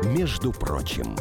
между прочим.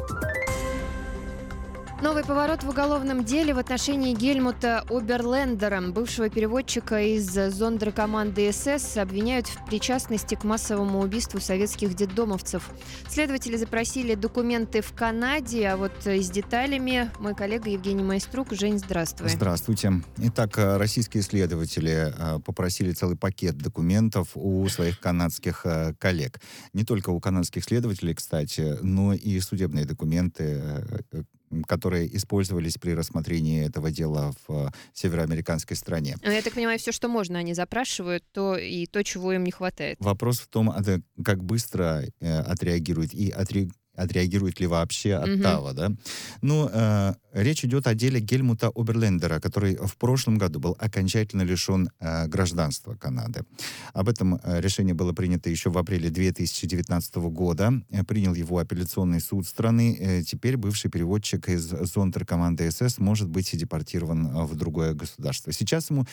Новый поворот в уголовном деле в отношении Гельмута Оберлендера, бывшего переводчика из зондеркоманды СС, обвиняют в причастности к массовому убийству советских детдомовцев. Следователи запросили документы в Канаде, а вот с деталями мой коллега Евгений Майструк. Жень, здравствуй. Здравствуйте. Итак, российские следователи попросили целый пакет документов у своих канадских коллег. Не только у канадских следователей, кстати, но и судебные документы, которые использовались при рассмотрении этого дела в североамериканской стране. Я так понимаю, все, что можно, они запрашивают, то и то, чего им не хватает. Вопрос в том, как быстро отреагирует и отреагирует ли вообще Оттава, да? Ну, речь идет о деле Гельмута Оберлендера, который в прошлом году был окончательно лишен гражданства Канады. Об этом решение было принято еще в апреле 2019 года. Принял его апелляционный суд страны. Теперь бывший переводчик из зондеркоманды СС может быть депортирован в другое государство. Сейчас ему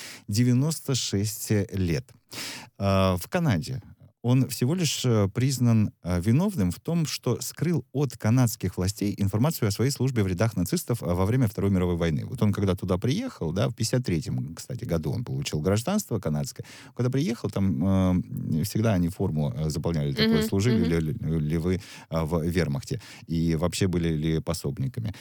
96 лет. В Канаде он всего лишь признан виновным в том, что скрыл от канадских властей информацию о своей службе в рядах нацистов во время Второй мировой войны. Вот он когда туда приехал, да, в 1953, кстати, году он получил гражданство канадское. Когда приехал, там всегда они форму заполняли, такое, служили ли вы в вермахте и вообще были ли пособниками.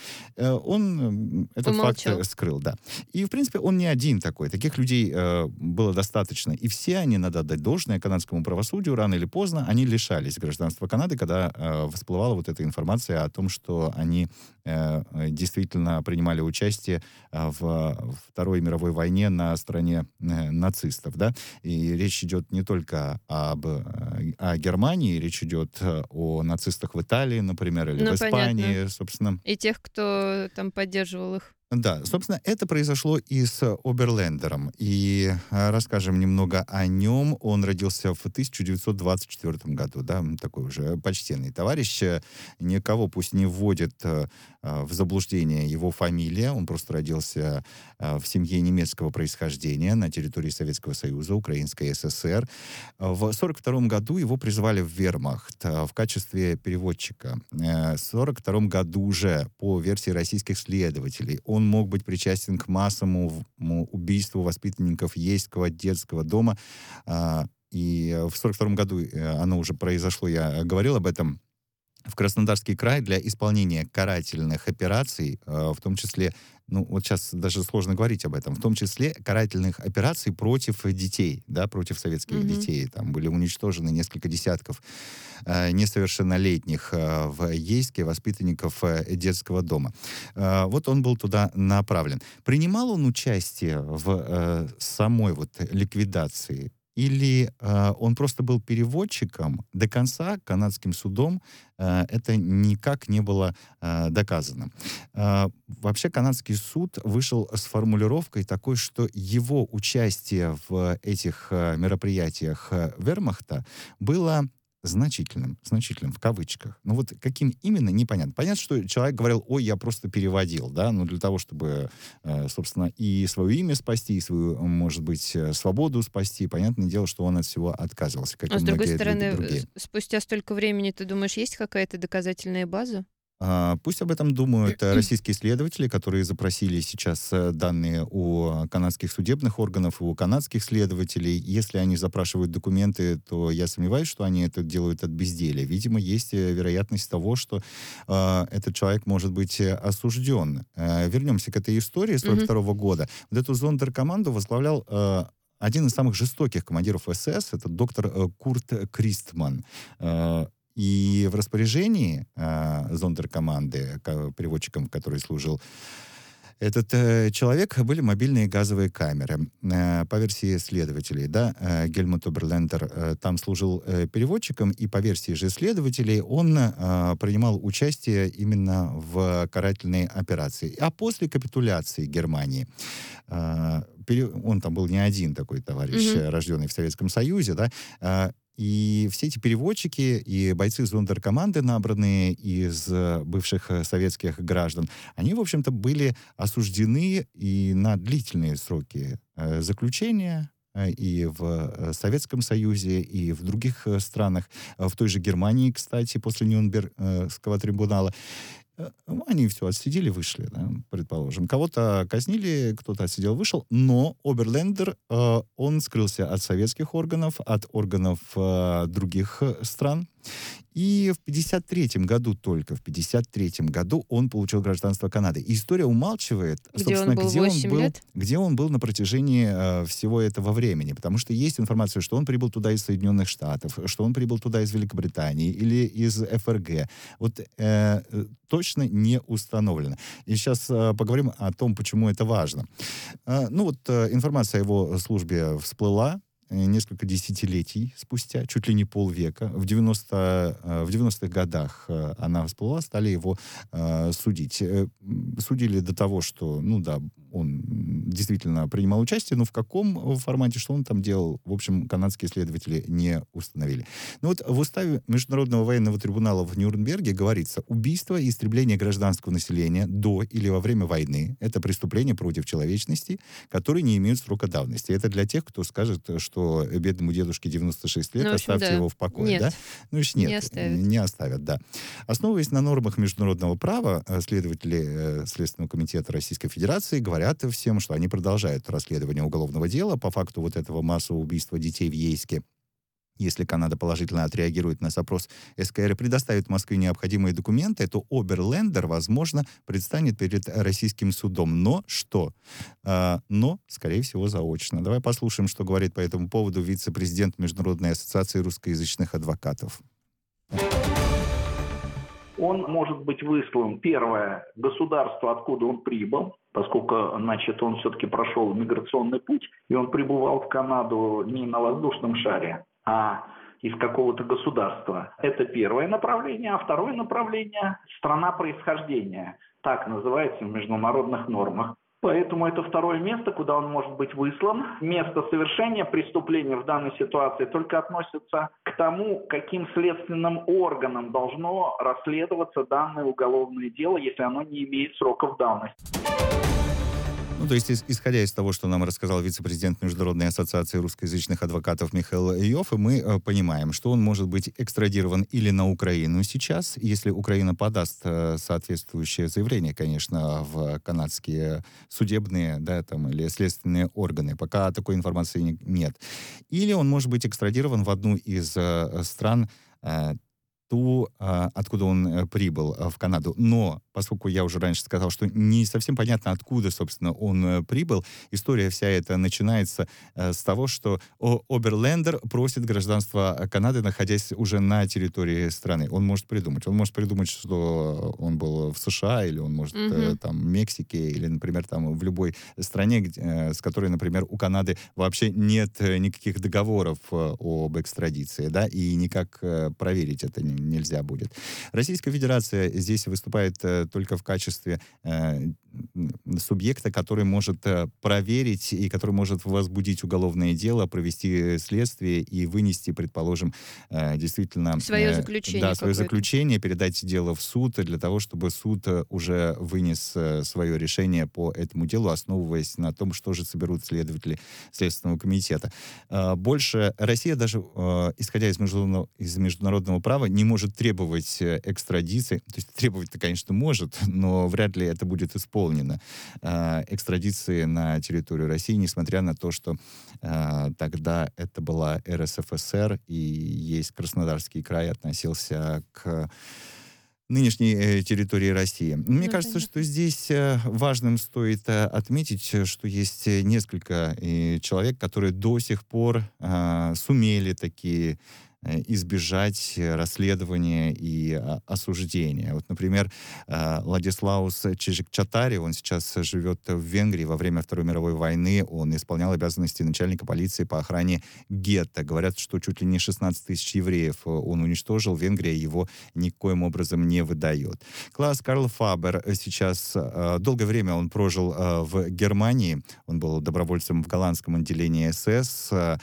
Он этот факт скрыл, да. И, в принципе, он не один такой. Таких людей было достаточно. И все они, надо отдать должное канадскому правосудию, рано или поздно они лишались гражданства Канады, когда всплывала вот эта информация о том, что они действительно принимали участие в Второй мировой войне на стороне нацистов, да, и речь идет не только о Германии, речь идет о нацистах в Италии, например, или в Испании, понятно. Собственно. И тех, кто там поддерживал их. Да, собственно, это произошло и с Оберлендером. И расскажем немного о нем. Он родился в 1924 году, да, такой уже почтенный товарищ. Никого пусть не вводит в заблуждение его фамилия. Он просто родился в семье немецкого происхождения на территории Советского Союза, Украинской ССР. В 1942 году его призвали в вермахт в качестве переводчика. В 1942 году уже, по версии российских следователей, он мог быть причастен к массовому убийству воспитанников Ейского детского дома. И в 1942 году оно уже произошло, я говорил об этом, в Краснодарский край для исполнения карательных операций, в том числе, ну вот сейчас даже сложно говорить об этом, в том числе карательных операций против детей, да, против советских детей. Там были уничтожены несколько десятков несовершеннолетних в Ейске воспитанников детского дома. Вот он был туда направлен. Принимал он участие в самой вот ликвидации? Или он просто был переводчиком? До конца канадским судом это никак не было доказано. Вообще канадский суд вышел с формулировкой такой, что его участие в этих мероприятиях вермахта было значительным в кавычках. Но вот каким именно, непонятно. Понятно, что человек говорил: ой, я просто переводил, да, но для того, чтобы, собственно, и свое имя спасти, и свою, может быть, свободу спасти, понятное дело, что он от всего отказывался, как и многие другие. Но, с другой стороны, спустя столько времени, ты думаешь, есть какая-то доказательная база? Пусть об этом думают российские следователи, которые запросили сейчас данные у канадских судебных органов, у канадских следователей. Если они запрашивают документы, то я сомневаюсь, что они это делают от безделия. Видимо, есть вероятность того, что этот человек может быть осужден. Вернемся к этой истории с 1942 года. Вот эту зондеркоманду возглавлял один из самых жестоких командиров СС, это доктор Курт Кристман. И в распоряжении зондеркоманды, переводчиком, который служил этот человек, были мобильные газовые камеры. По версии следователей, да, Гельмут Оберлендер там служил переводчиком, и по версии же следователей он принимал участие именно в карательной операции. А после капитуляции Германии, он там был не один такой товарищ, рожденный в Советском Союзе, да, и все эти переводчики и бойцы зондеркоманды, набранные из бывших советских граждан, они, в общем-то, были осуждены и на длительные сроки заключения, и в Советском Союзе, и в других странах, в той же Германии, кстати, после Нюрнбергского трибунала. Они все отсидели, вышли, да, предположим. Кого-то казнили, кто-то отсидел, вышел, но Оберлендер, он скрылся от советских органов, от органов других стран. И в 1953 году, только в 1953 году он получил гражданство Канады. И история умалчивает, Где собственно, он был 8 лет? где он был на протяжении всего этого времени. Потому что есть информация, что он прибыл туда из Соединенных Штатов, что он прибыл туда из Великобритании или из ФРГ. Вот точно не установлено. И сейчас поговорим о том, почему это важно. Информация о его службе всплыла несколько десятилетий спустя, чуть ли не полвека. В 90-х годах она всплыла, стали его судить. Судили до того, что, он действительно принимал участие, но в каком формате, что он там делал, в общем, канадские следователи не установили. В уставе Международного военного трибунала в Нюрнберге говорится: убийство и истребление гражданского населения до или во время войны — это преступление против человечности, которые не имеют срока давности. Это для тех, кто скажет, что бедному дедушке 96 лет, оставьте его в покое. Нет. Да? Не оставят. Не оставят, да. Основываясь на нормах международного права, следователи Следственного комитета Российской Федерации говорят всем, что они продолжают расследование уголовного дела по факту вот этого массового убийства детей в Ейске. Если Канада положительно отреагирует на запрос СКР и предоставит Москве необходимые документы, то Оберлендер, возможно, предстанет перед российским судом. Но что? Но, скорее всего, заочно. Давай послушаем, что говорит по этому поводу вице-президент Международной ассоциации русскоязычных адвокатов. Он может быть выслан, первое, государство, откуда он прибыл, поскольку, он все-таки прошел миграционный путь, и он прибывал в Канаду не на воздушном шаре, а из какого-то государства. Это первое направление. А второе направление – страна происхождения. Так называется в международных нормах. Поэтому это второе место, куда он может быть выслан. Место совершения преступления в данной ситуации только относится к тому, каким следственным органом должно расследоваться данное уголовное дело, если оно не имеет сроков давности. То есть, исходя из того, что нам рассказал вице-президент Международной ассоциации русскоязычных адвокатов Михаил Йоффе, мы понимаем, что он может быть экстрадирован или на Украину сейчас, если Украина подаст соответствующее заявление, конечно, в канадские судебные, или следственные органы. Пока такой информации нет. Или он может быть экстрадирован в одну из стран, откуда он прибыл в Канаду. Но, поскольку я уже раньше сказал, что не совсем понятно, откуда, собственно, он прибыл, история вся эта начинается с того, что Оберлендер просит гражданство Канады, находясь уже на территории страны. Он может придумать, что он был в США, или он может в Мексике, или, например, там в любой стране, с которой, например, у Канады вообще нет никаких договоров об экстрадиции, и никак проверить это нельзя будет. Российская Федерация здесь выступает только в качестве субъекта, который может проверить и который может возбудить уголовное дело, провести следствие и вынести, предположим, действительно... Свое заключение. Да, свое заключение, передать дело в суд для того, чтобы суд уже вынес свое решение по этому делу, основываясь на том, что же соберут следователи Следственного комитета. Больше Россия даже, исходя из международного права, не может требовать экстрадиции. То есть требовать-то, конечно, может, но вряд ли это будет исполнено. Экстрадиции на территорию России, несмотря на то, что тогда это была РСФСР, и есть Краснодарский край относился к нынешней территории России. Мне кажется, что здесь важным стоит отметить, что есть несколько человек, которые до сих пор сумели такие избежать расследования и осуждения. Вот, например, Владислаус Чижик-Чатари, он сейчас живет в Венгрии. Во время Второй мировой войны он исполнял обязанности начальника полиции по охране гетто. Говорят, что чуть ли не 16 тысяч евреев он уничтожил. Венгрия его никоим образом не выдает. Клаас Карл Фабер сейчас... Долгое время он прожил в Германии. Он был добровольцем в голландском отделении СС.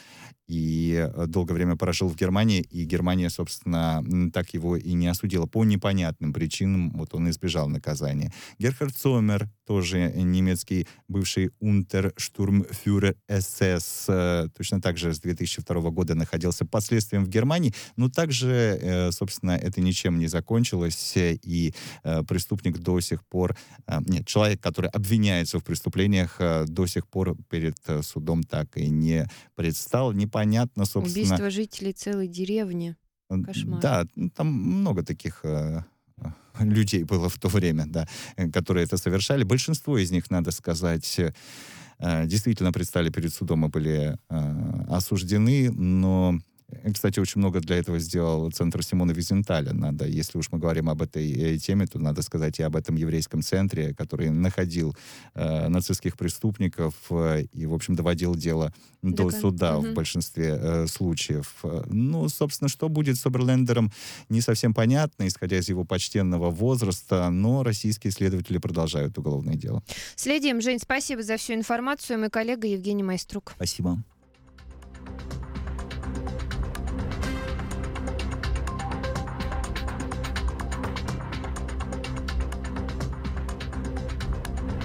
и долгое время прожил в Германии, и Германия, собственно, так его и не осудила. По непонятным причинам вот он избежал наказания. Герхард Сомер, тоже немецкий бывший унтерштурмфюрер СС, точно так же с 2002 года находился под следствием в Германии, но также, собственно, это ничем не закончилось, и преступник до сих пор, человек, который обвиняется в преступлениях, до сих пор перед судом так и не предстал. Непонятно, собственно... Убийство жителей целой деревни. Кошмар. Да, там много таких людей было в то время, да, которые это совершали. Большинство из них, надо сказать, действительно предстали перед судом и были осуждены, но, кстати, очень много для этого сделал центр Симона Визенталя. Надо, если уж мы говорим об этой теме, то надо сказать и об этом еврейском центре, который находил нацистских преступников и, в общем, доводил дело до суда в большинстве случаев. Ну, собственно, что будет с Оберлендером, не совсем понятно, исходя из его почтенного возраста, но российские следователи продолжают уголовное дело. Следим. Жень, спасибо за всю информацию. Мой коллега Евгений Майструк. Спасибо.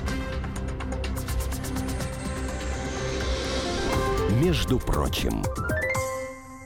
Между прочим.